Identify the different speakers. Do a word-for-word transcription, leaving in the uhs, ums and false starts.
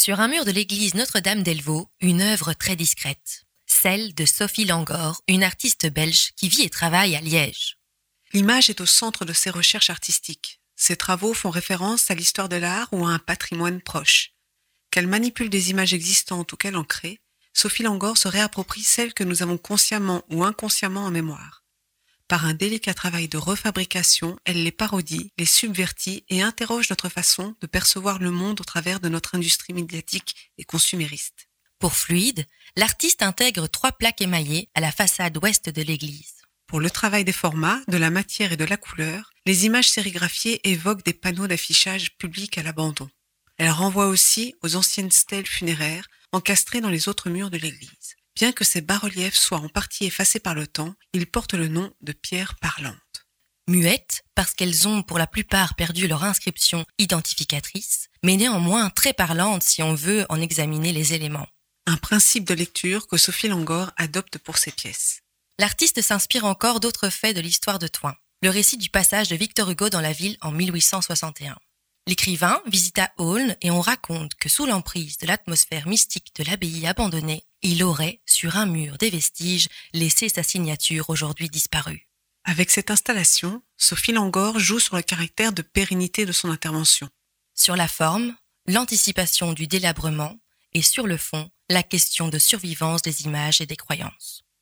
Speaker 1: Sur un mur de l'église Notre-Dame d'Ellevaux, une œuvre très discrète, celle de Sophie Langor, une artiste belge qui vit et travaille à Liège.
Speaker 2: L'image est au centre de ses recherches artistiques. Ses travaux font référence à l'histoire de l'art ou à un patrimoine proche. Qu'elle manipule des images existantes ou qu'elle en crée, Sophie Langor se réapproprie celles que nous avons consciemment ou inconsciemment en mémoire. Par un délicat travail de refabrication, elle les parodie, les subvertit et interroge notre façon de percevoir le monde au travers de notre industrie médiatique et consumériste.
Speaker 1: Pour Fluide, l'artiste intègre trois plaques émaillées à la façade ouest de l'église.
Speaker 2: Pour le travail des formats, de la matière et de la couleur, les images sérigraphiées évoquent des panneaux d'affichage publics à l'abandon. Elle renvoie aussi aux anciennes stèles funéraires encastrées dans les autres murs de l'église. Bien que ces bas-reliefs soient en partie effacés par le temps, ils portent le nom de pierres parlantes.
Speaker 1: Muettes, parce qu'elles ont pour la plupart perdu leur inscription identificatrice, mais néanmoins très parlantes si on veut en examiner les éléments.
Speaker 2: Un principe de lecture que Sophie Langor adopte pour ses pièces.
Speaker 1: L'artiste s'inspire encore d'autres faits de l'histoire de Thoin. Le récit du passage de Victor Hugo dans la ville en mille huit cent soixante et un. L'écrivain visita Aulne et on raconte que sous l'emprise de l'atmosphère mystique de l'abbaye abandonnée, il aurait, sur un mur des vestiges, laissé sa signature aujourd'hui disparue.
Speaker 2: Avec cette installation, Sophie Langor joue sur le caractère de pérennité de son intervention.
Speaker 1: Sur la forme, l'anticipation du délabrement et sur le fond, la question de survivance des images et des croyances.